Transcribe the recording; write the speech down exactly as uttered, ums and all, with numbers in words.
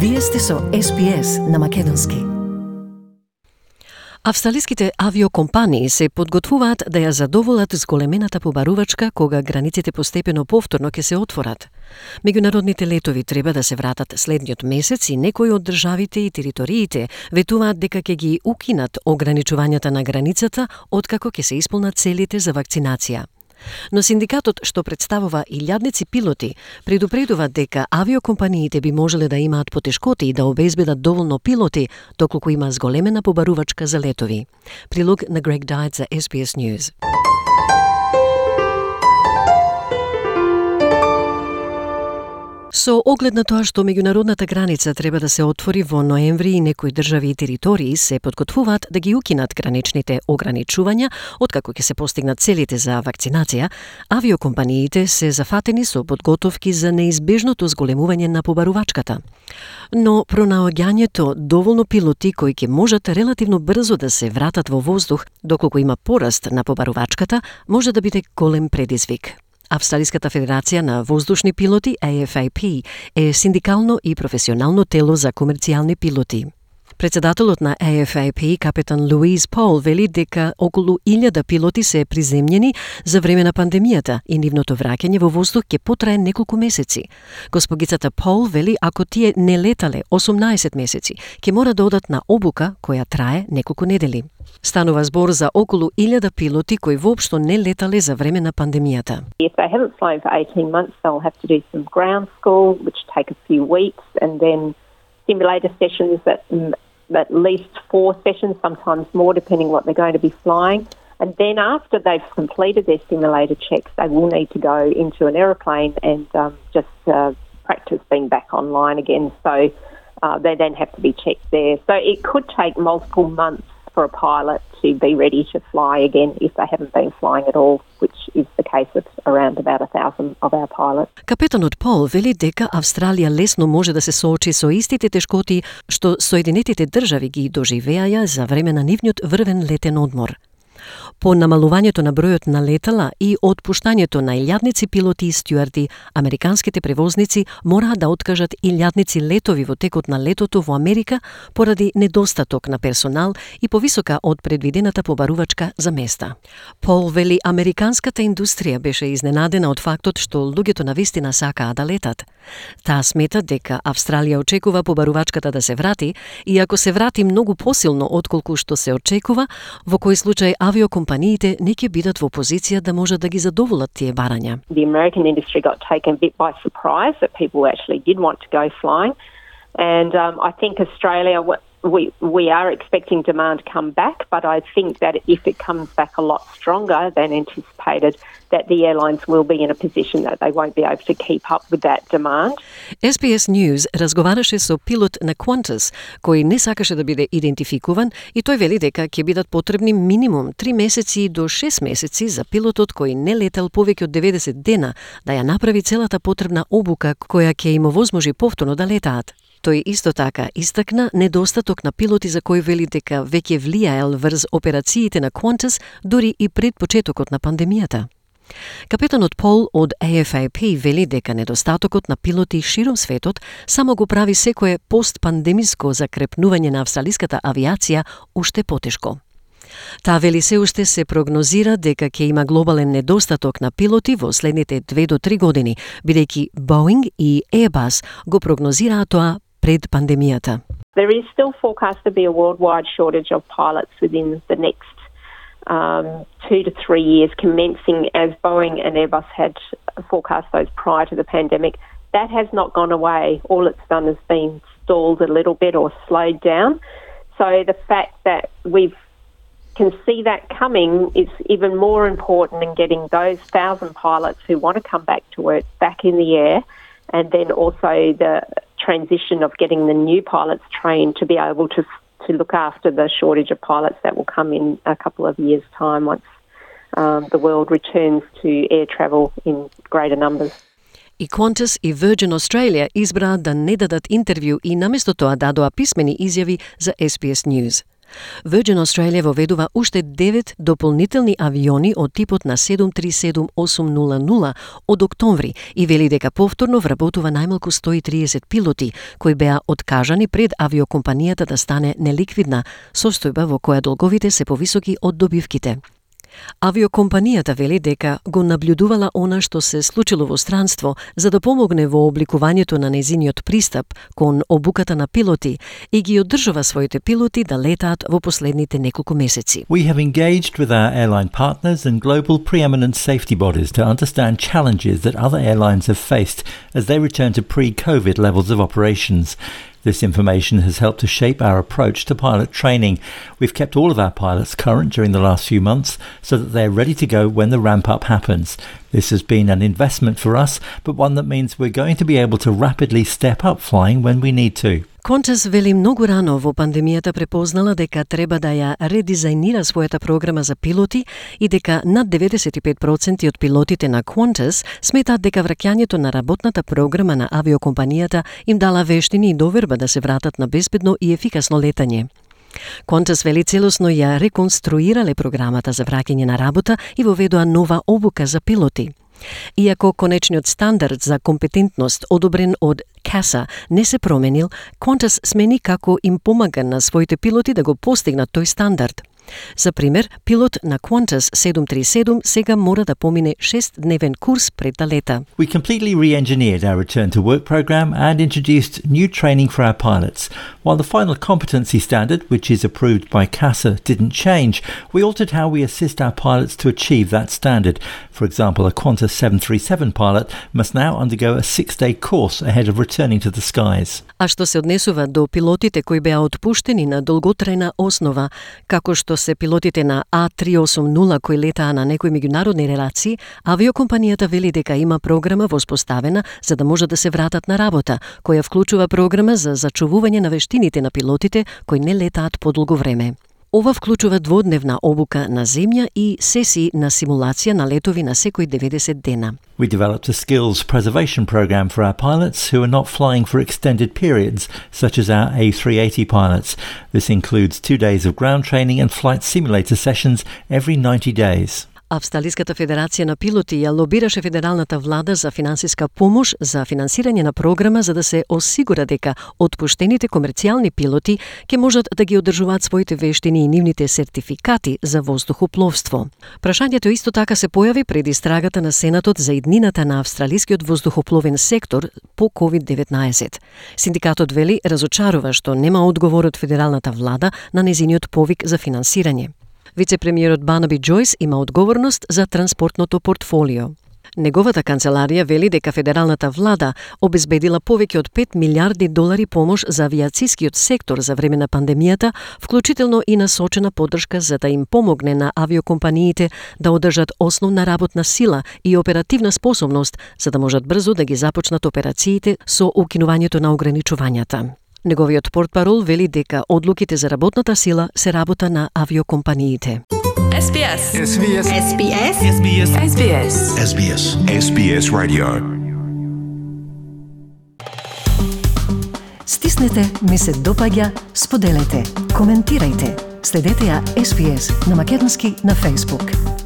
Вие сте со Ес Би Ес на Македонски. Австралиските авиокомпании се подготвуваат да ја задоволат зголемената побарувачка кога границите постепено повторно ќе се отворат. Меѓународните летови треба да се вратат следниот месец и некои од државите и териториите ветуваат дека ќе ги укинат ограничувањата на границата откако ќе се исполнат целите за вакцинација. Но синдикатот, што представува илјадници пилоти, предупредува дека авиокомпаниите би можеле да имаат потешкоти и да обезбедат доволно пилоти, доколку има зголемена побарувачка за летови. Прилог на Грег Дайт за Ес Би Ес News. Со оглед на тоа што меѓународната граница треба да се отвори во ноември и некои држави и територии се подготвуваат да ги укинат граничните ограничувања откако ќе се постигнат целите за вакцинација, авиокомпаниите се зафатени со подготовки за неизбежното зголемување на побарувачката. Но пронаоѓањето доволно пилоти кои ќе можат релативно брзо да се вратат во воздух доколку има пораст на побарувачката може да биде голем предизвик. Австралиската федерација на воздушни пилоти, А Ф А П, е синдикално и професионално тело за комерцијални пилоти. Председателот на А Ф А П, капетан Луиз Пол, вели дека околу илјада пилоти се приземјени за време на пандемијата и нивното враќање во воздух ќе потрае неколку месеци. Госпогицата Пол вели ако тие не летале осумнаесет месеци, ќе мора да одат на обука која трае неколку недели. Станува збор за околу илјада пилоти кои воопшто не летале за време на пандемијата. If they haven't flown for eighteen months, they'll have to do some ground school, which take a few weeks, and then simulator sessions that at least four sessions, sometimes more, depending what they're going to be flying. And then after they've completed their simulator checks, they will need to go into an aeroplane and um, just uh, practice being back online again. So uh, they then have to be checked there. So it could take multiple months for a pilot to be ready to fly again if they haven't been flying at all, which is the case of around about a thousand of our pilots. Капетанот Пол вели дека Австралија лесно може да се соочи со истите тешкоти што Соединетите држави ги доживеаја за време на нивниот врвен летен одмор. По намалувањето на бројот на летала и отпуштањето на илјадници пилоти и стюарди, американските превозници мораат да откажат илјадници летови во текот на летото во Америка поради недостаток на персонал и повисока од предвидената побарувачка за места. Пол вели американската индустрија беше изненадена од фактот што луѓето навистина сакаа да летат. Таа смета дека Австралија очекува побарувачката да се врати и ако се врати многу посилно отколку што се очекува, во кој случај авиокомпаниите не ќе бидат во позиција да можат да ги задоволат тие барања. The American industry got taken a bit by surprise that people actually did want to go flying. And um, I think Australia, we we are expecting demand to come back, but I think that if it comes back a lot stronger than anticipated, that the airlines will be in a position that they won't be able to keep up with that demand. Ес Би Ес News разговараше со пилот на Qantas, кој не сакаше да биде идентификуван и тој вели дека ќе бидат потребни минимум три месеци до шест месеци за пилотот кој не летал повеќе од деветдесет дена да ја направи целата потребна обука која ќе им овозможи повторно да летаат. Тој исто така истакна недостаток на пилоти за кој вели дека веќе влијаел врз операциите на Qantas дури и пред почетокот на пандемијата. Капетанот Пол од А Ф А П вели дека недостатокот на пилоти широм светот само го прави секое постпандемиско закрепнување на австралиската авиација уште потешко. Таа вели се уште се прогнозира дека ќе има глобален недостаток на пилоти во следните две до три години, бидејќи Boeing и Airbus го прогнозираат тоа пред пандемијата. There is still forecast to be a worldwide shortage of pilots within the next um, two to three years, commencing as Boeing and Airbus had forecast those prior to the pandemic. That has not gone away. All it's done has been stalled a little bit or slowed down. So the fact that we've can see that coming is even more important in getting those thousand pilots who want to come back to work back in the air, and then also the transition of getting the new pilots trained to be able to to look after the shortage of pilots that will come in a couple of years' time once um, the world returns to air travel in greater numbers. И Qantas и Virgin Australia избраа да не дадат интервју и наместо тоа дадоа писмени изјави за Ес Би Ес News. Virgin Australia воведува уште девет дополнителни авиони од типот на седум три седум осум нула нула од октомври и вели дека повторно вработува најмалку сто и триесет пилоти кои беа откажани пред авиокомпанијата да стане неликвидна, состојба во која долговите се повисоки од добивките. Авиокомпанијата вели дека го наблюдувала она што се случило во странство за да помогне во обликувањето на нејзиниот пристап кон обуката на пилоти и ги одржува своите пилоти да летаат во последните неколку месеци. We have engaged with our airline partners and global preeminent safety bodies to understand challenges that other airlines have faced as they return to pre-COVID levels of operations. This information has helped to shape our approach to pilot training. We've kept all of our pilots current during the last few months so that they're ready to go when the ramp-up happens. This has been an investment for us, but one that means we're going to be able to rapidly step up flying when we need to. Qantas вели многу рано во пандемијата препознала дека треба да ја редизајнира својата програма за пилоти и дека над деветдесет и пет проценти од пилотите на Qantas сметаат дека враќањето на работната програма на авиокомпанијата им дала вештини и доверба да се вратат на безбедно и ефикасно летање. Qantas вели целосно ја реконструирале програмата за враќање на работа и воведоа нова обука за пилоти. Иако конечниот стандард за компетентност одобрен од CASA не се променил, Qantas смени како им помага на своите пилоти да го постигнат тој стандард. За пример, пилот на Qantas седум три седум сега мора да помине шестдневен курс пред да лета. We completely re-engineered our return to work program and introduced new training for our pilots. While the final competency standard, which is approved by CASA, didn't change, we altered how we assist our pilots to achieve that standard. For example, a Qantas seven three seven pilot must now undergo a six-day course ahead of returning to the skies. А што се однесува до пилотите кои беа отпуштени на долготрајна основа, како што се пилотите на А три осум нула кои летаа на некои меѓународни релации, авиокомпанијата вели дека има програма воспоставена за да може да се вратат на работа, која вклучува програма за зачувување на вештините на пилотите кои не летаат подолго време. Ова вклучува дводневна обука на земја и сесии на симулација на летови на секои деветдесет дена. We developed a skills preservation program for our pilots who are not flying for extended periods, such as our A three eighty pilots. This includes two days of ground training and flight simulator sessions every ninety days. Австралиската федерација на пилоти ја лобираше федералната влада за финансиска помош за финансирање на програма за да се осигура дека отпуштените комерцијални пилоти ќе можат да ги одржуваат своите вештини и нивните сертификати за воздухопловство. Прашањето исто така се појави пред истрагата на Сенатот за иднината на австралискиот воздухопловен сектор по ковид деветнаесет. Синдикатот вели разочарува што нема одговор од федералната влада на нејзиниот повик за финансирање. Вице-премиерот Барнаби Джойс има одговорност за транспортното портфолио. Неговата канцеларија вели дека федералната влада обезбедила повеќе од пет милиарди долари помош за авиацискиот сектор за време на пандемијата, вклучително и насочена поддршка за да им помогне на авиокомпаниите да одржат основна работна сила и оперативна способност за да можат брзо да ги започнат операциите со укинувањето на ограничувањата. Неговиот портпарол вели дека одлуките за работната сила се работа на авиокомпаниите. S B S. S B S. S B S. S B S. S B S. S B S. S B S Radio. Стиснете, ми се допаѓа, споделете, коментирајте. Следете ја S B S на македонски на Facebook.